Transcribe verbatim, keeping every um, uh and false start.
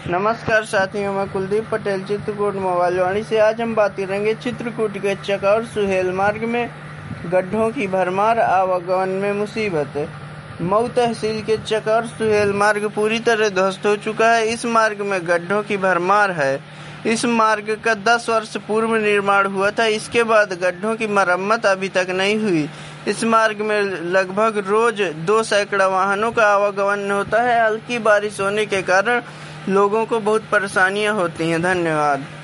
नमस्कार साथियों, मैं कुलदीप पटेल चित्रकूट मोबाइल वाणी से। आज हम बात करेंगे चित्रकूट के चकौर सुहेल मार्ग में गड्ढों की भरमार, आवागमन में मुसीबत। मऊ तहसील के चकौर सुहेल मार्ग पूरी तरह ध्वस्त हो चुका है। इस मार्ग में गड्ढों की भरमार है। इस मार्ग का दस वर्ष पूर्व निर्माण हुआ था। इसके बाद गड्ढों की मरम्मत अभी तक नहीं हुई। इस मार्ग में लगभग रोज दो सैकड़ा वाहनों का आवागमन होता है। हल्की बारिश होने के कारण लोगों को बहुत परेशानियां होती हैं। धन्यवाद।